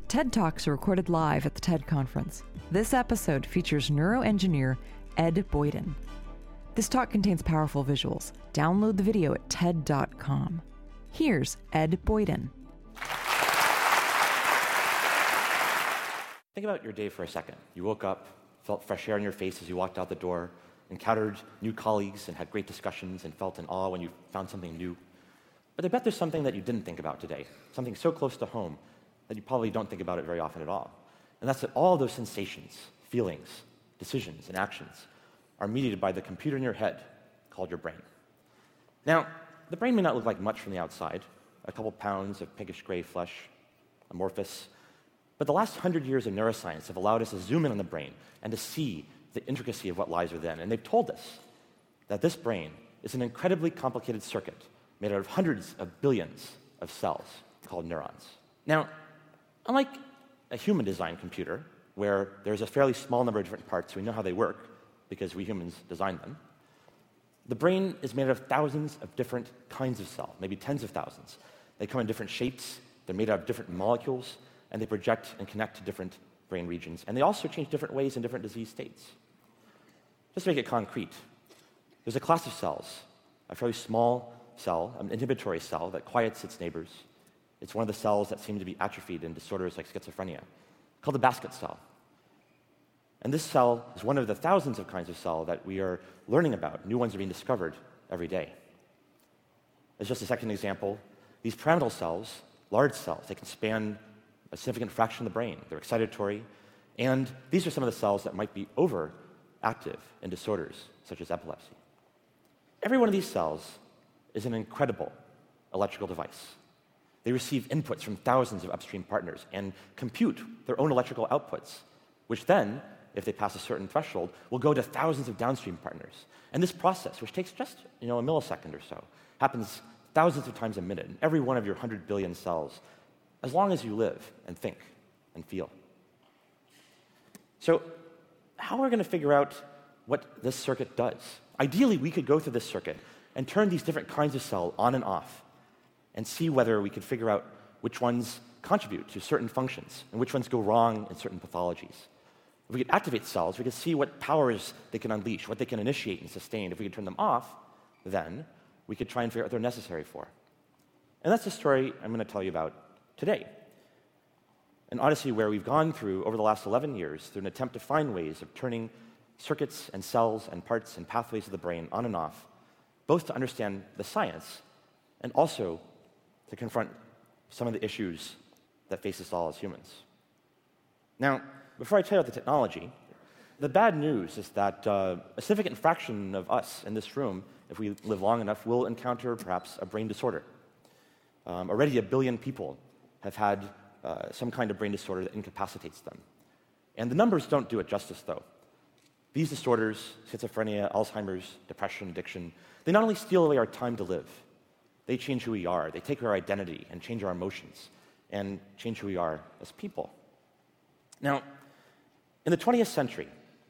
TED Talks are recorded live at the TED Conference. This episode features neuroengineer Ed Boyden. This talk contains powerful visuals. Download the video at TED.com. Here's Ed Boyden. Think about your day for a second. You woke up, felt fresh air in your face as you walked out the door, encountered new colleagues and had great discussions and felt in awe when you found something new. But I bet there's something that you didn't think about today, something so close to home that you probably don't think about it very often at all. And that's that all those sensations, feelings, decisions, and actions are mediated by the computer in your head called your brain. Now, the brain may not look like much from the outside, a couple pounds of pinkish gray flesh, amorphous, but the last 100 years of neuroscience have allowed us to zoom in on the brain and to see the intricacy of what lies within. And they've told us that this brain is an incredibly complicated circuit made out of hundreds of billions of cells called neurons. Now, unlike a human-designed computer, where there's a fairly small number of different parts, we know how they work because we humans designed them, the brain is made out of thousands of different kinds of cells, maybe tens of thousands. They come in different shapes, they're made out of different molecules, and they project and connect to different brain regions. And they also change different ways in different disease states. Just to make it concrete, there's a class of cells, a fairly small cell, an inhibitory cell that quiets its neighbors. It's one of the cells that seem to be atrophied in disorders like schizophrenia, called the basket cell. And this cell is one of the thousands of kinds of cell that we are learning about. New ones are being discovered every day. As just a second example, these pyramidal cells, large cells, they can span a significant fraction of the brain. They're excitatory, and these are some of the cells that might be overactive in disorders such as epilepsy. Every one of these cells is an incredible electrical device. They receive inputs from thousands of upstream partners and compute their own electrical outputs, which then, if they pass a certain threshold, will go to thousands of downstream partners. And this process, which takes just a millisecond or so, happens thousands of times a minute in every one of your 100 billion cells, as long as you live and think and feel. So how are we going to figure out what this circuit does? Ideally, we could go through this circuit and turn these different kinds of cell on and off and see whether we could figure out which ones contribute to certain functions and which ones go wrong in certain pathologies. If we could activate cells, we could see what powers they can unleash, what they can initiate and sustain. If we could turn them off, then we could try and figure out what they're necessary for. And that's the story I'm going to tell you about today. An odyssey where we've gone through, over the last 11 years, through an attempt to find ways of turning circuits and cells and parts and pathways of the brain on and off, both to understand the science and also to confront some of the issues that face us all as humans. Now, before I tell you about the technology, the bad news is that a significant fraction of us in this room, if we live long enough, will encounter perhaps a brain disorder. Already 1 billion people have had some kind of brain disorder that incapacitates them. And the numbers don't do it justice, though. These disorders, schizophrenia, Alzheimer's, depression, addiction, they not only steal away our time to live, they change who we are. They take our identity and change our emotions and change who we are as people. Now, in the 20th century,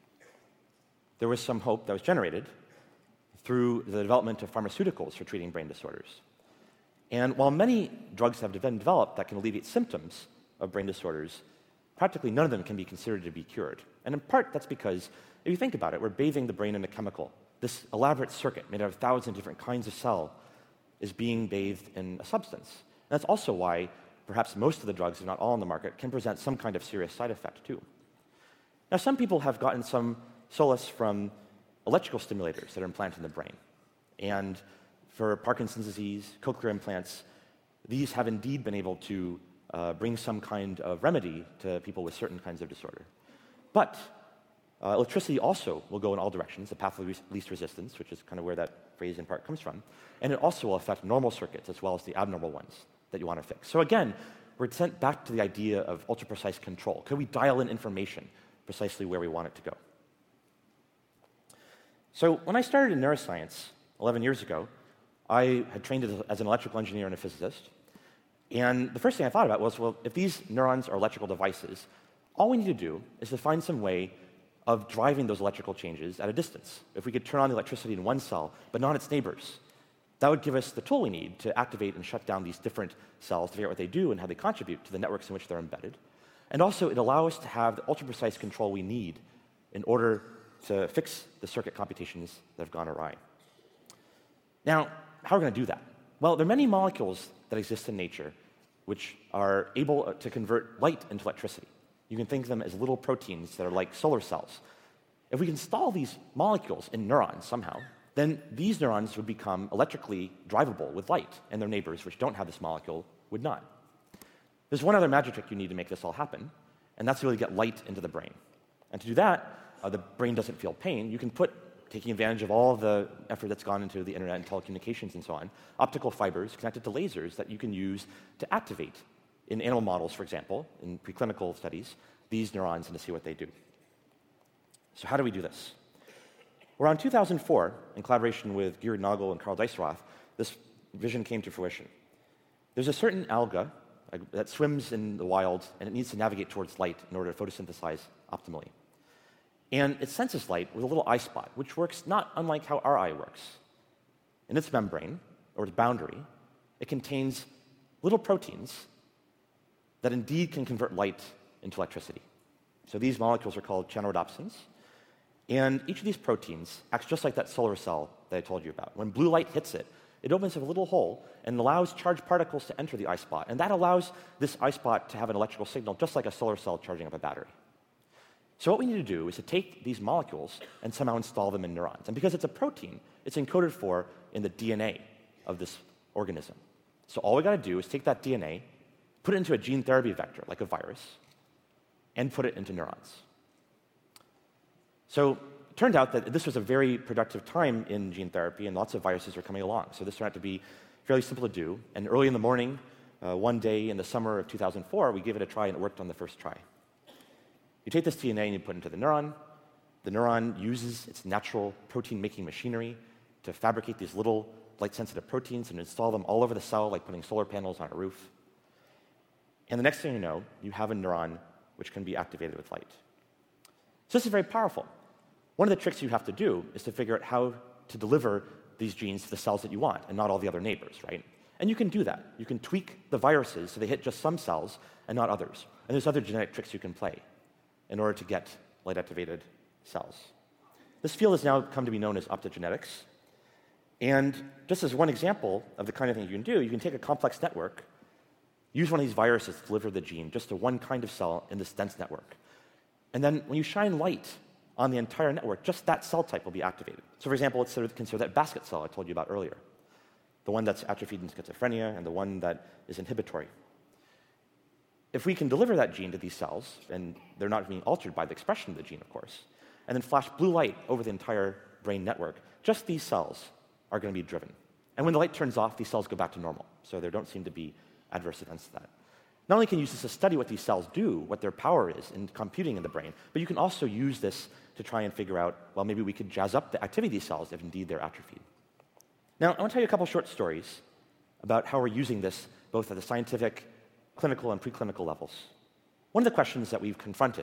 there was some hope that was generated through the development of pharmaceuticals for treating brain disorders. And while many drugs have been developed that can alleviate symptoms of brain disorders, practically none of them can be considered to be cured. And in part, that's because, if you think about it, we're bathing the brain in a chemical. This elaborate circuit made out of thousands of different kinds of cell is being bathed in a substance. And that's also why perhaps most of the drugs, if not all on the market, can present some kind of serious side effect, too. Now, some people have gotten some solace from electrical stimulators that are implanted in the brain. And for Parkinson's disease, cochlear implants, these have indeed been able to bring some kind of remedy to people with certain kinds of disorder. But electricity also will go in all directions, the path of least resistance, which is kind of where that phrase in part comes from. And it also will affect normal circuits as well as the abnormal ones that you want to fix. So again, we're sent back to the idea of ultra-precise control. Could we dial in information precisely where we want it to go? So when I started in neuroscience 11 years ago, I had trained as an electrical engineer and a physicist. And the first thing I thought about was, well, if these neurons are electrical devices, all we need to do is to find some way of driving those electrical changes at a distance. If we could turn on the electricity in one cell, but not its neighbors, that would give us the tool we need to activate and shut down these different cells to figure out what they do and how they contribute to the networks in which they're embedded. And also, it allows us to have the ultra-precise control we need in order to fix the circuit computations that have gone awry. Now, how are we going to do that? Well, there are many molecules that exist in nature which are able to convert light into electricity. You can think of them as little proteins that are like solar cells. If we can install these molecules in neurons somehow, then these neurons would become electrically drivable with light, and their neighbors, which don't have this molecule, would not. There's one other magic trick you need to make this all happen, and that's to really get light into the brain. And to do that, the brain doesn't feel pain. You can put, taking advantage of all the effort that's gone into the internet and telecommunications and so on, optical fibers connected to lasers that you can use to activate, in animal models, for example, in preclinical studies, these neurons and to see what they do. So how do we do this? Around 2004, in collaboration with Gerd Nagel and Karl Deisseroth, this vision came to fruition. There's a certain alga that swims in the wild, and it needs to navigate towards light in order to photosynthesize optimally. And it senses light with a little eye spot, which works not unlike how our eye works. In its membrane, or its boundary, it contains little proteins that indeed can convert light into electricity. So these molecules are called channelrhodopsins, and each of these proteins acts just like that solar cell that I told you about. When blue light hits it, it opens up a little hole and allows charged particles to enter the eye spot, and that allows this eye spot to have an electrical signal just like a solar cell charging up a battery. So what we need to do is to take these molecules and somehow install them in neurons. And because it's a protein, it's encoded for in the DNA of this organism. So all we got to do is take that DNA, put it into a gene therapy vector, like a virus, and put it into neurons. So it turned out that this was a very productive time in gene therapy, and lots of viruses were coming along. So this turned out to be fairly simple to do. And early in the morning, one day in the summer of 2004, we gave it a try, and it worked on the first try. You take this DNA and you put it into the neuron. The neuron uses its natural protein-making machinery to fabricate these little light-sensitive proteins and install them all over the cell, like putting solar panels on a roof. And the next thing you know, you have a neuron which can be activated with light. So this is very powerful. One of the tricks you have to do is to figure out how to deliver these genes to the cells that you want and not all the other neighbors, right? And you can do that. You can tweak the viruses so they hit just some cells and not others. And there's other genetic tricks you can play in order to get light-activated cells. This field has now come to be known as optogenetics. And just as one example of the kind of thing you can do, you can take a complex network, use one of these viruses to deliver the gene just to one kind of cell in this dense network. And then when you shine light on the entire network, just that cell type will be activated. So for example, let's consider that basket cell I told you about earlier, the one that's atrophied in schizophrenia and the one that is inhibitory. If we can deliver that gene to these cells, and they're not being altered by the expression of the gene, of course, and then flash blue light over the entire brain network, just these cells are going to be driven. And when the light turns off, these cells go back to normal. So there don't seem to be adverse events to that. Not only can you use this to study what these cells do, what their power is in computing in the brain, but you can also use this to try and figure out, well, maybe we could jazz up the activity of these cells if indeed they're atrophied. Now, I want to tell you a couple short stories about how we're using this both at the scientific, clinical, and preclinical levels. One of the questions that we've confronted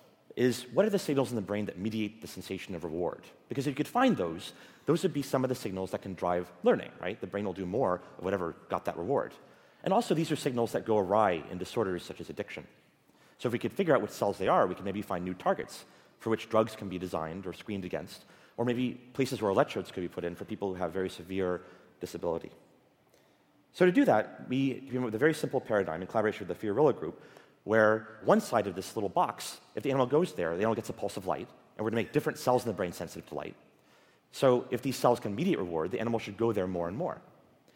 is, what are the signals in the brain that mediate the sensation of reward? Because if you could find those would be some of the signals that can drive learning, right? The brain will do more of whatever got that reward. And also, these are signals that go awry in disorders such as addiction. So if we could figure out which cells they are, we can maybe find new targets for which drugs can be designed or screened against, or maybe places where electrodes could be put in for people who have very severe disability. So to do that, we came up with a very simple paradigm in collaboration with the Fiorillo group, where one side of this little box, if the animal goes there, the animal gets a pulse of light, and we're going to make different cells in the brain sensitive to light. So if these cells can mediate reward, the animal should go there more and more.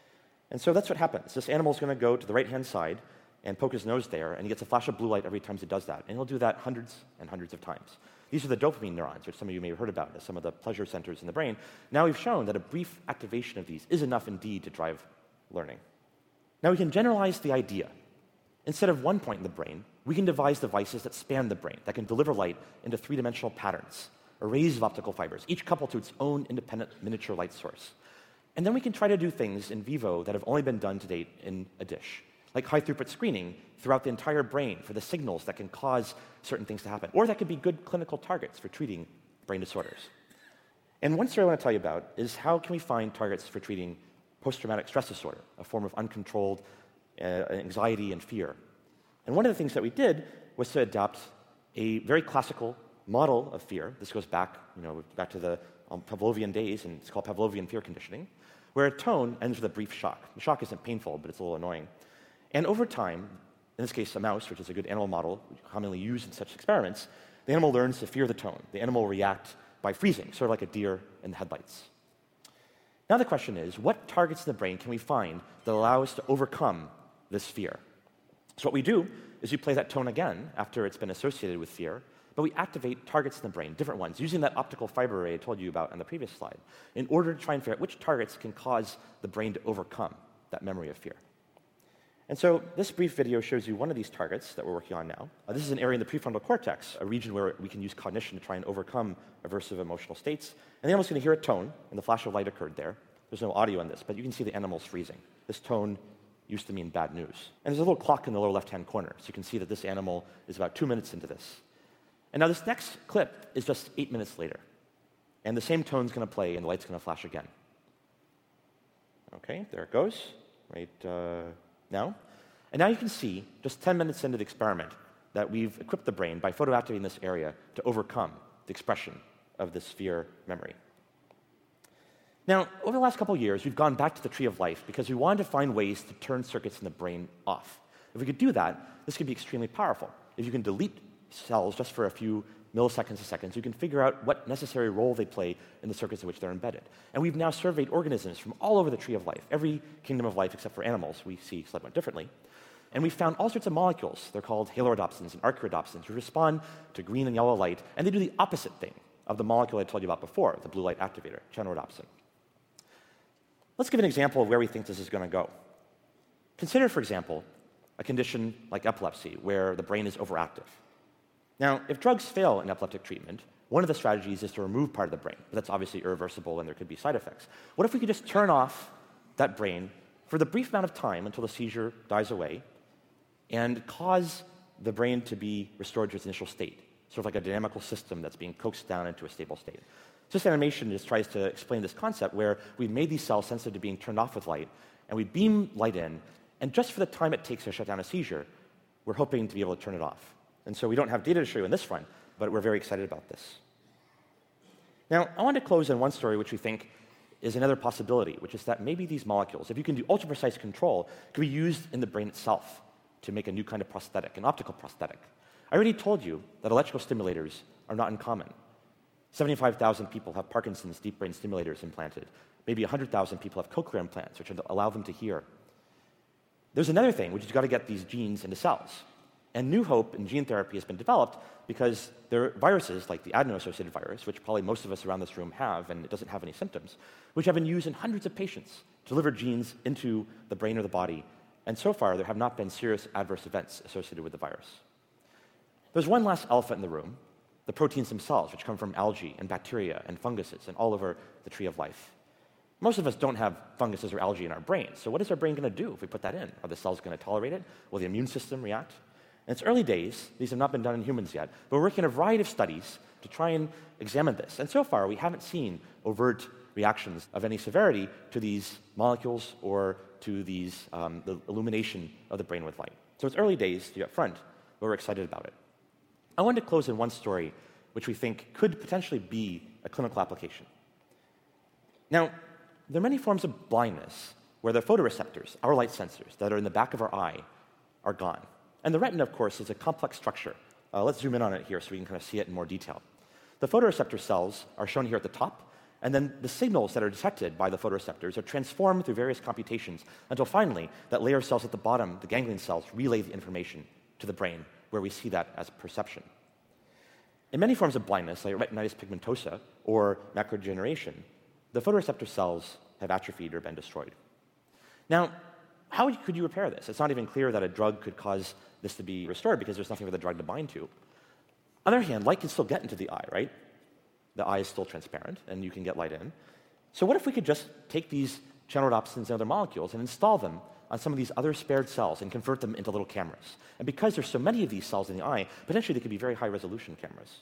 And so that's what happens. This animal is going to go to the right-hand side and poke his nose there, and he gets a flash of blue light every time it does that. And he'll do that hundreds and hundreds of times. These are the dopamine neurons, which some of you may have heard about as some of the pleasure centers in the brain. Now we've shown that a brief activation of these is enough indeed to drive learning. Now we can generalize the idea. Instead of one point in the brain, we can devise devices that span the brain, that can deliver light into three-dimensional patterns, arrays of optical fibers, each coupled to its own independent miniature light source. And then we can try to do things in vivo that have only been done to date in a dish, like high-throughput screening throughout the entire brain for the signals that can cause certain things to happen, or that could be good clinical targets for treating brain disorders. And one story I want to tell you about is how can we find targets for treating post-traumatic stress disorder, a form of uncontrolled anxiety and fear. And one of the things that we did was to adopt a very classical model of fear. This goes back, back to the Pavlovian days, and it's called Pavlovian fear conditioning, where a tone ends with a brief shock. The shock isn't painful, but it's a little annoying. And over time, in this case, a mouse, which is a good animal model commonly used in such experiments, the animal learns to fear the tone. The animal will react by freezing, sort of like a deer in the headlights. Now the question is, what targets in the brain can we find that allow us to overcome this fear? So what we do is we play that tone again after it's been associated with fear, but we activate targets in the brain, different ones, using that optical fiber array I told you about on the previous slide, in order to try and figure out which targets can cause the brain to overcome that memory of fear. And so this brief video shows you one of these targets that we're working on now. This is an area in the prefrontal cortex, a region where we can use cognition to try and overcome aversive emotional states. And the animal's going to hear a tone, and the flash of light occurred there. There's no audio on this, but you can see the animal's freezing. This tone used to mean bad news. And there's a little clock in the lower left-hand corner, so you can see that this animal is about 2 minutes into this. And now this next clip is just 8 minutes later. And the same tone's going to play, and the light's going to flash again. Okay, there it goes, right now. And now you can see, just 10 minutes into the experiment, that we've equipped the brain by photoactivating this area to overcome the expression of this fear memory. Now, over the last couple of years, we've gone back to the tree of life because we wanted to find ways to turn circuits in the brain off. If we could do that, this could be extremely powerful. If you can delete cells just for a few milliseconds or seconds, you can figure out what necessary role they play in the circuits in which they're embedded. And we've now surveyed organisms from all over the tree of life, every kingdom of life except for animals we see somewhat differently. And we found all sorts of molecules. They're called halorhodopsins and archaeorhodopsins, which respond to green and yellow light, and they do the opposite thing of the molecule I told you about before, the blue light activator, chenorodopsin. Let's give an example of where we think this is going to go. Consider, for example, a condition like epilepsy, where the brain is overactive. Now, if drugs fail in epileptic treatment, one of the strategies is to remove part of the brain, but that's obviously irreversible and there could be side effects. What if we could just turn off that brain for the brief amount of time until the seizure dies away and cause the brain to be restored to its initial state, sort of like a dynamical system that's being coaxed down into a stable state? This animation just tries to explain this concept where we've made these cells sensitive to being turned off with light, and we beam light in, and just for the time it takes to shut down a seizure, we're hoping to be able to turn it off. And so we don't have data to show you on this front, but we're very excited about this. Now, I want to close on one story which we think is another possibility, which is that maybe these molecules, if you can do ultra-precise control, can be used in the brain itself to make a new kind of prosthetic, an optical prosthetic. I already told you that electrical stimulators are not uncommon. 75,000 people have Parkinson's deep brain stimulators implanted. Maybe 100,000 people have cochlear implants, which allow them to hear. There's another thing, which is you've got to get these genes into cells. And new hope in gene therapy has been developed because there are viruses, like the adeno-associated virus, which probably most of us around this room have, and it doesn't have any symptoms, which have been used in hundreds of patients to deliver genes into the brain or the body. And so far, there have not been serious adverse events associated with the virus. There's one last elephant in the room, the proteins themselves, which come from algae and bacteria and funguses and all over the tree of life. Most of us don't have funguses or algae in our brains, so what is our brain going to do if we put that in? Are the cells going to tolerate it? Will the immune system react? And it's early days. These have not been done in humans yet, but we're working on a variety of studies to try and examine this. And so far, we haven't seen overt reactions of any severity to these molecules or to these, the illumination of the brain with light. So it's early days to be up front, but we're excited about it. I wanted to close in one story which we think could potentially be a clinical application. Now, there are many forms of blindness where the photoreceptors, our light sensors that are in the back of our eye, are gone. And the retina, of course, is a complex structure. Let's zoom in on it here so we can kind of see it in more detail. The photoreceptor cells are shown here at the top, and then the signals that are detected by the photoreceptors are transformed through various computations until finally that layer of cells at the bottom, the ganglion cells, relay the information to the brain, where we see that as perception. In many forms of blindness, like retinitis pigmentosa or macular degeneration, the photoreceptor cells have atrophied or been destroyed. Now, how could you repair this? It's not even clear that a drug could cause this to be restored because there's nothing for the drug to bind to. On the other hand, light can still get into the eye, right? The eye is still transparent, and you can get light in. So what if we could just take these chenorodopsins and other molecules and install them on some of these other spared cells and convert them into little cameras? And because there's so many of these cells in the eye, potentially they could be very high-resolution cameras.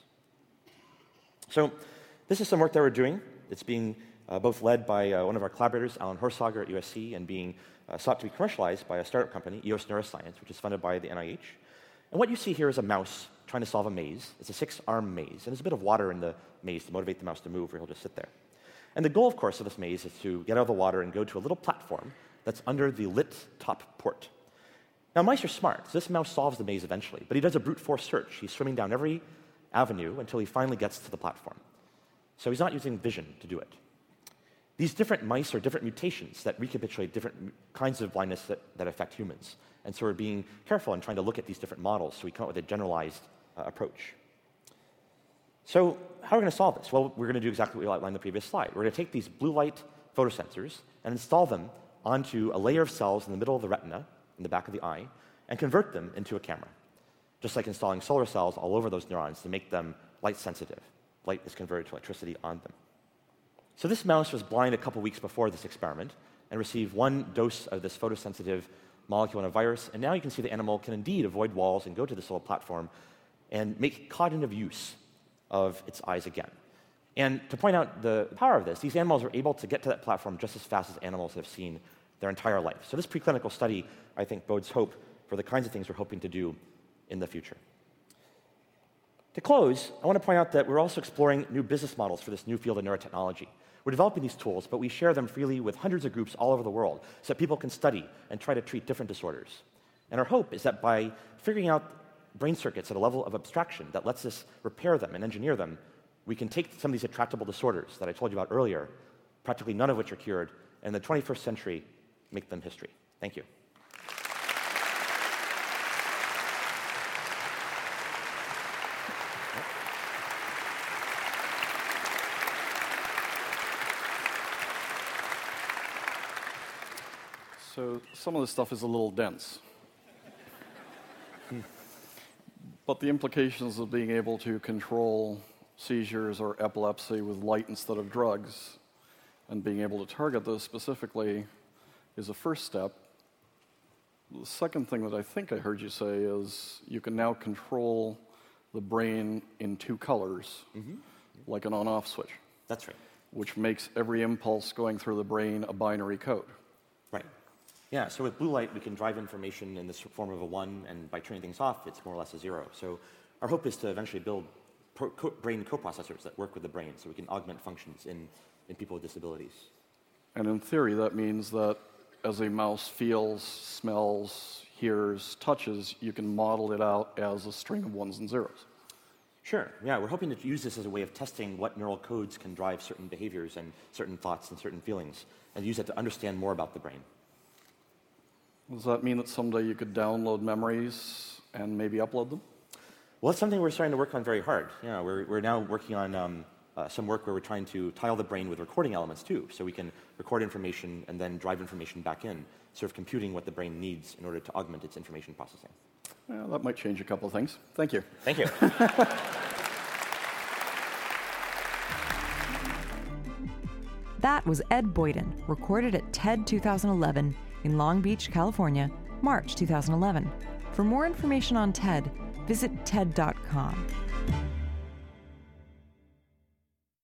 So this is some work that we're doing. It's being both led by one of our collaborators, Alan Horsager at USC, and being sought to be commercialized by a startup company, EOS Neuroscience, which is funded by the NIH. And what you see here is a mouse trying to solve a maze. It's a 6-arm maze, and there's a bit of water in the maze to motivate the mouse to move, or he'll just sit there. And the goal, of course, of this maze is to get out of the water and go to a little platform that's under the lit top port. Now, mice are smart, so this mouse solves the maze eventually, but he does a brute force search. He's swimming down every avenue until he finally gets to the platform. So he's not using vision to do it. These different mice are different mutations that recapitulate different kinds of blindness that affect humans. And so we're being careful in trying to look at these different models so we come up with a generalized approach. So how are we going to solve this? Well, we're going to do exactly what we outlined in the previous slide. We're going to take these blue light photosensors and install them onto a layer of cells in the middle of the retina, in the back of the eye, and convert them into a camera, just like installing solar cells all over those neurons to make them light sensitive. Light is converted to electricity on them. So this mouse was blind a couple weeks before this experiment and received 1 dose of this photosensitive molecule in a virus, and now you can see the animal can indeed avoid walls and go to this little platform and make cognitive use of its eyes again. And to point out the power of this, these animals are able to get to that platform just as fast as animals have seen their entire life. So this preclinical study, I think, bodes hope for the kinds of things we're hoping to do in the future. To close, I want to point out that we're also exploring new business models for this new field of neurotechnology. We're developing these tools, but we share them freely with hundreds of groups all over the world so that people can study and try to treat different disorders. And our hope is that by figuring out brain circuits at a level of abstraction that lets us repair them and engineer them, we can take some of these intractable disorders that I told you about earlier, practically none of which are cured, and in the 21st century, make them history. Thank you. So some of this stuff is a little dense. But the implications of being able to control seizures or epilepsy with light instead of drugs and being able to target those specifically is a first step. The second thing that I think I heard you say is you can now control the brain in 2 colors, like an on-off switch. That's right. Which makes every impulse going through the brain a binary code. Right. Yeah, so with blue light, we can drive information in the form of a 1, and by turning things off, it's more or less a 0. So our hope is to eventually build brain coprocessors that work with the brain so we can augment functions in people with disabilities. And in theory, that means that as a mouse feels, smells, hears, touches, you can model it out as a string of 1s and 0s. Sure, yeah, we're hoping to use this as a way of testing what neural codes can drive certain behaviors and certain thoughts and certain feelings, and use that to understand more about the brain. Does that mean that someday you could download memories and maybe upload them? Well, it's something we're starting to work on very hard. Yeah, we're now working on some work where we're trying to tile the brain with recording elements too, so we can record information and then drive information back in, sort of computing what the brain needs in order to augment its information processing. Well, that might change a couple of things. Thank you. Thank you. That was Ed Boyden, recorded at TED 2011 in Long Beach, California, March 2011. For more information on TED, visit TED.com.